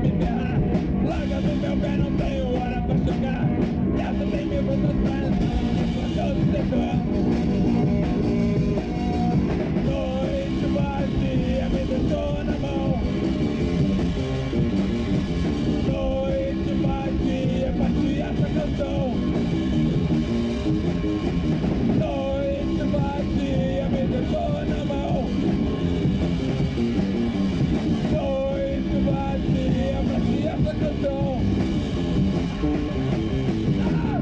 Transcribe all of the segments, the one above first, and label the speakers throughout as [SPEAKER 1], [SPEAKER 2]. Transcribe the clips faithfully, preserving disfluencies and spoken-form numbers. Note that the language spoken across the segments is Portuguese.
[SPEAKER 1] me ferrar. Larga do meu pé, não tenho hora pra chocar. Essa tem mil outras pernas, todo setor. Noite vazia me deixou na mão. Noite vazia, bati essa canção. Noite vazia me deixou na mão. Noite vazia, bati essa canção. Ah!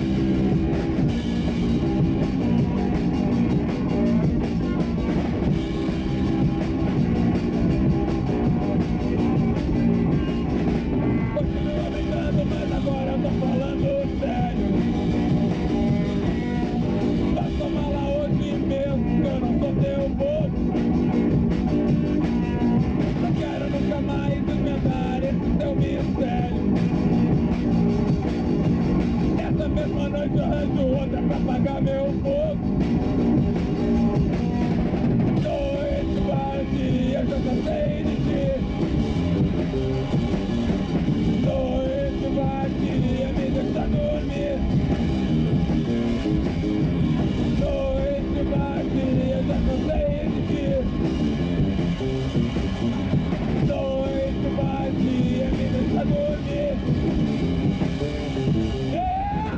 [SPEAKER 1] Continua brincando, mas agora eu tô falando sério. Faça mala hoje mesmo, que eu não sou teu bobo. Não quero nunca mais inventar esse teu mistério. Essa mesma noite eu arranjo outra pra apagar meu fogo. Noite vazia, já cansei de ti. Noite vazia, me deixa dormir. Noite vazia, já cansei de ti. Noite vazia, me deixa dormir. Yeah!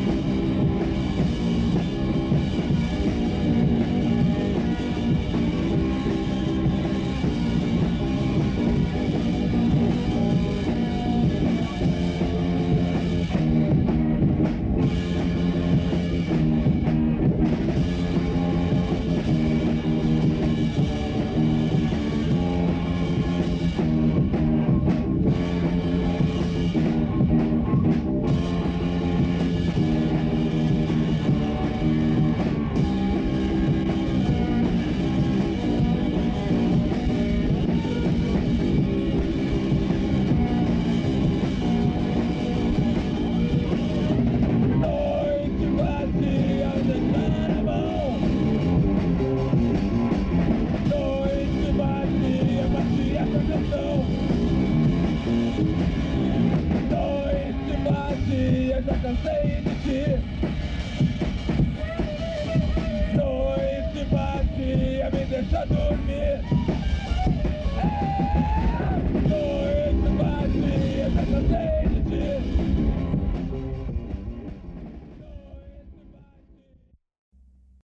[SPEAKER 1] Noite vazia, já cansei de ti. Noite vazia, me deixa dormir.